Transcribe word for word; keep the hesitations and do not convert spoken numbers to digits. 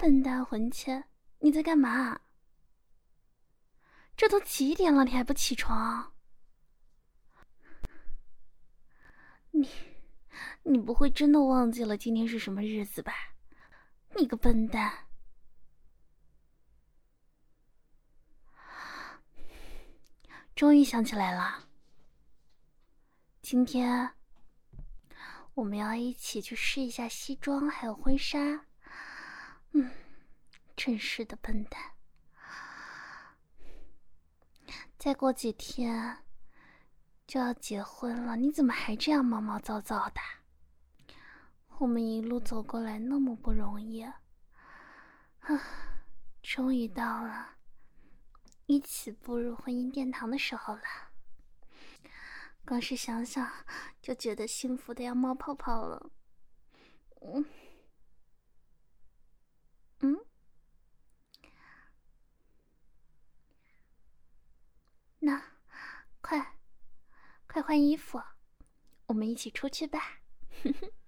笨蛋混钱，你在干嘛？这都几点了，你还不起床？你，你不会真的忘记了今天是什么日子吧？你个笨蛋！终于想起来了，今天我们要一起去试一下西装还有婚纱。嗯，真是的笨蛋。再过几天就要结婚了，你怎么还这样毛毛躁躁的？我们一路走过来那么不容易啊，终于到了一起步入婚姻殿堂的时候了。光是想想就觉得幸福的要冒泡泡了。嗯嗯，那快快换衣服，我们一起出去吧。